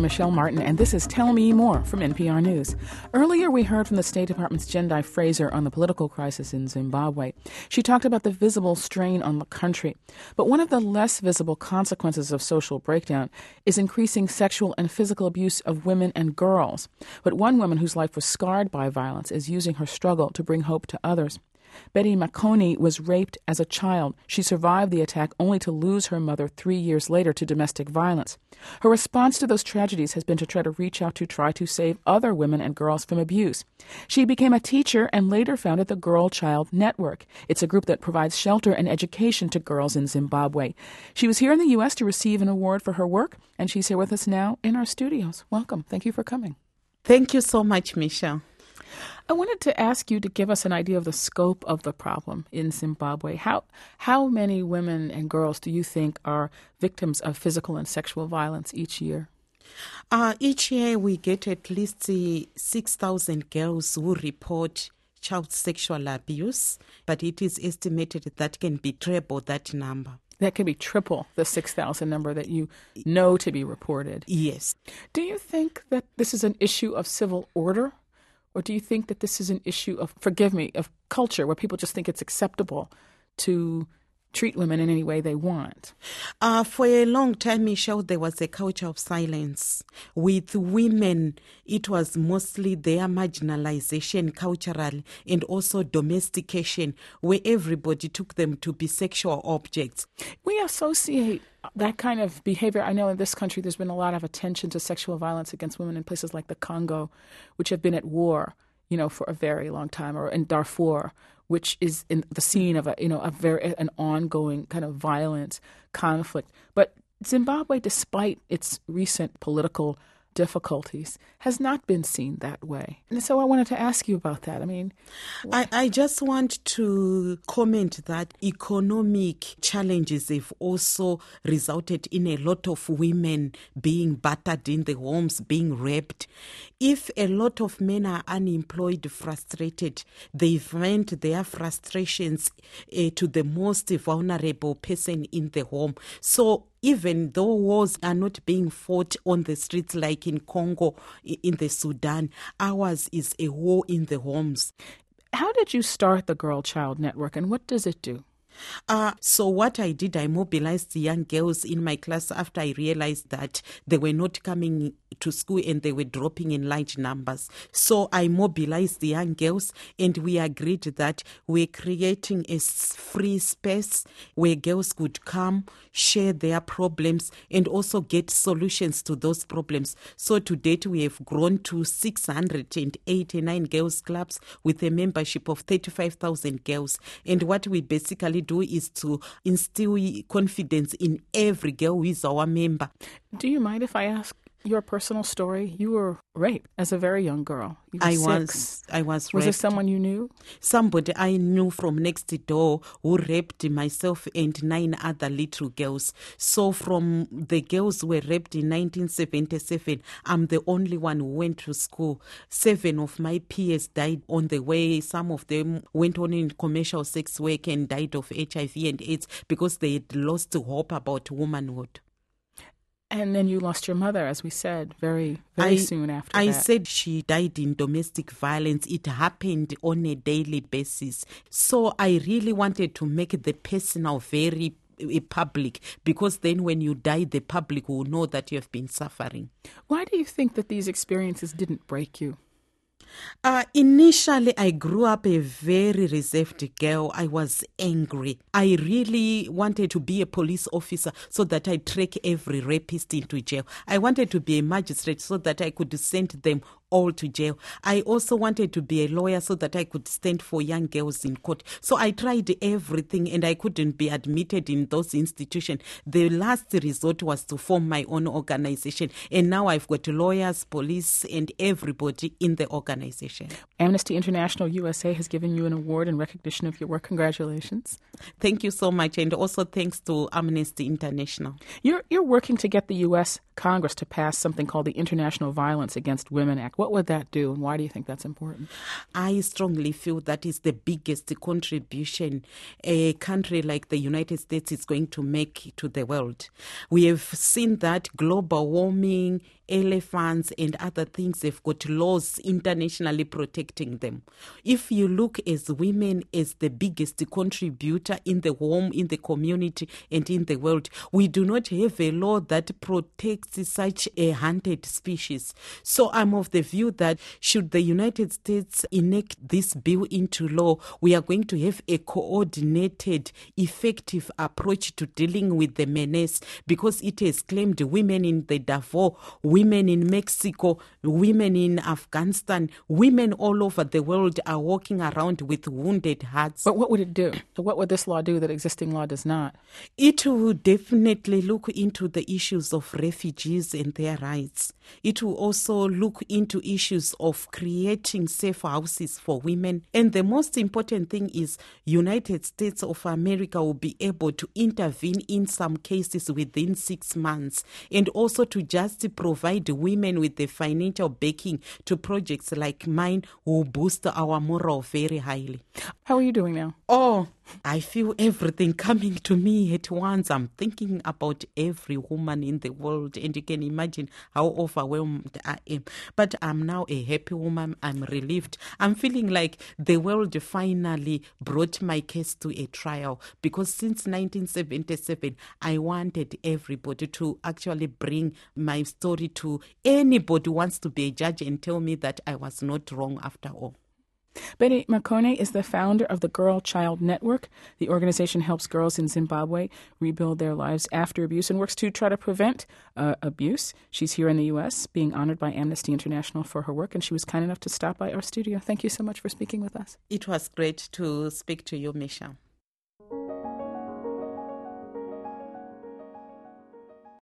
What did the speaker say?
Michelle Martin, and this is Tell Me More from NPR News. Earlier, we heard from the State Department's Jendai Fraser on the political crisis in Zimbabwe. She talked about the visible strain on the country. But one of the less visible consequences of social breakdown is increasing sexual and physical abuse of women and girls. But one woman whose life was scarred by violence is using her struggle to bring hope to others. Betty Makoni was raped as a child. She survived the attack only to lose her mother 3 years later to domestic violence. Her response to those tragedies has been to try to save other women and girls from abuse. She became a teacher and later founded the Girl Child Network. It's a group that provides shelter and education to girls in Zimbabwe. She was here in the U.S. to receive an award for her work, and she's here with us now in our studios. Welcome. Thank you for coming. Thank you so much, Michelle. I wanted to ask you to give us an idea of the scope of the problem in Zimbabwe. How many women and girls do you think are victims of physical and sexual violence each year? Each year we get at least 6,000 girls who report child sexual abuse, but it is estimated that can be triple that number. That can be triple the 6,000 number that you know to be reported. Yes. Do you think that this is an issue of civil order? Or do you think that this is an issue of culture, where people just think it's acceptable to treat women in any way they want? For a long time, Michelle, there was a culture of silence. With women, it was mostly their marginalization cultural and also domestication, where everybody took them to be sexual objects. We associate that kind of behavior. I know in this country there's been a lot of attention to sexual violence against women in places like the Congo, which have been at war, for a very long time, or in Darfur, which is in the scene of an ongoing kind of violent conflict. But Zimbabwe, despite its recent political difficulties, has not been seen that way. And so I wanted to ask you about that. I just want to comment that economic challenges have also resulted in a lot of women being battered in the homes, being raped. If a lot of men are unemployed, frustrated, they vent their frustrations to the most vulnerable person in the home. So even though wars are not being fought on the streets like in Congo, in the Sudan, ours is a war in the homes. How did you start the Girl Child Network, and what does it do? So what I did, I mobilized the young girls in my class after I realized that they were not coming to school and they were dropping in large numbers. So I mobilized the young girls and we agreed that we're creating a free space where girls could come, share their problems and also get solutions to those problems. So to date, we have grown to 689 girls clubs with a membership of 35,000 girls. And what we basically do is to instill confidence in every girl who is our member. Do you mind if I ask your personal story? You were raped as a very young girl. You were 6. I was raped. Was it someone you knew? Somebody I knew from next door who raped myself and 9 other little girls. So from the girls who were raped in 1977, I'm the only one who went to school. 7 of my peers died on the way. Some of them went on in commercial sex work and died of HIV and AIDS because they had lost hope about womanhood. And then you lost your mother, as we said, very soon after that. I said she died in domestic violence. It happened on a daily basis. So I really wanted to make the personal very public, because then when you die, the public will know that you have been suffering. Why do you think that these experiences didn't break you? Initially, I grew up a very reserved girl. I was angry. I really wanted to be a police officer so that I track every rapist into jail. I wanted to be a magistrate so that I could send them all to jail. I also wanted to be a lawyer so that I could stand for young girls in court. So I tried everything and I couldn't be admitted in those institutions. The last resort was to form my own organization. And now I've got lawyers, police, and everybody in the organization. Amnesty International USA has given you an award in recognition of your work. Congratulations. Thank you so much. And also thanks to Amnesty International. You're working to get the U.S. Congress to pass something called the International Violence Against Women Act. What would that do, and why do you think that's important? I strongly feel that is the biggest contribution a country like the United States is going to make to the world. We have seen that global warming elephants and other things have got laws internationally protecting them. If you look as women as the biggest contributor in the home, in the community, and in the world, we do not have a law that protects such a hunted species. So I'm of the view that should the United States enact this bill into law, we are going to have a coordinated, effective approach to dealing with the menace, because it has claimed women in the Darfur, women in Mexico, women in Afghanistan, women all over the world are walking around with wounded hearts. But what would it do? So what would this law do that existing law does not? It will definitely look into the issues of refugees and their rights. It will also look into issues of creating safe houses for women. And the most important thing is United States of America will be able to intervene in some cases within 6 months, and also to just provide women with the financial backing to projects like mine will boost our morale very highly. How are you doing now? Oh, I feel everything coming to me at once. I'm thinking about every woman in the world, and you can imagine how overwhelmed I am. But I'm now a happy woman. I'm relieved. I'm feeling like the world finally brought my case to a trial, because since 1977, I wanted everybody to actually bring my story to anybody who wants to be a judge and tell me that I was not wrong after all. Betty Makone is the founder of the Girl Child Network. The organization helps girls in Zimbabwe rebuild their lives after abuse and works to try to prevent abuse. She's here in the U.S., being honored by Amnesty International for her work, and she was kind enough to stop by our studio. Thank you so much for speaking with us. It was great to speak to you, Michelle.